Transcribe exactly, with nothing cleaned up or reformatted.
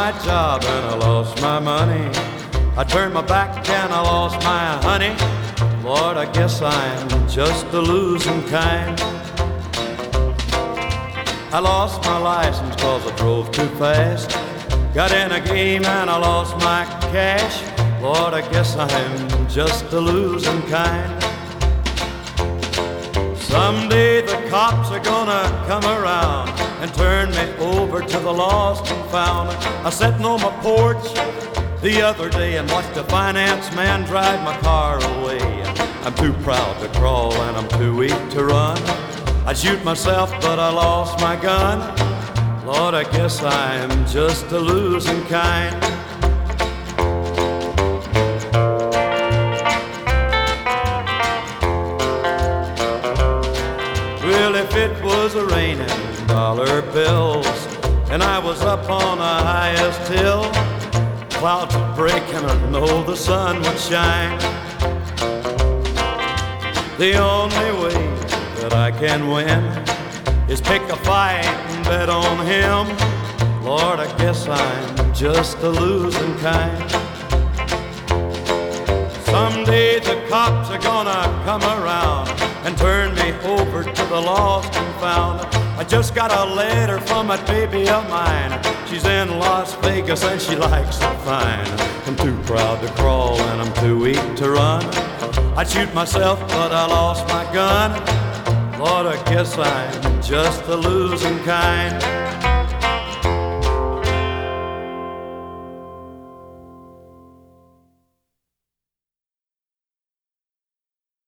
my job and I lost my money. I turned my back and I lost my honey. Lord, I guess I'm just a losing kind. I lost my license cause I drove too fast. Got in a game and I lost my cash. Lord, I guess I'm just a losing kind. Someday the cops are gonna come around and turn me over to the lost and found. I sat on my porch the other day and watched a finance man drive my car away. I'm too proud to crawl and I'm too weak to run. I'd shoot myself but I lost my gun. Lord, I guess I'm just a losing kind. Well, if it was a raining dollar bills and I was up on the highest hill, clouds would break and I know the sun would shine. The only way that I can win is pick a fight and bet on him. Lord, I guess I'm just a losing kind. Someday the cops are gonna come around and turn me over to the lost and found. I just got a letter from a baby of mine. She's in Las Vegas and she likes it fine. I'm too proud to crawl and I'm too weak to run. I'd shoot myself but I lost my gun. Lord, I guess I'm just a losing kind.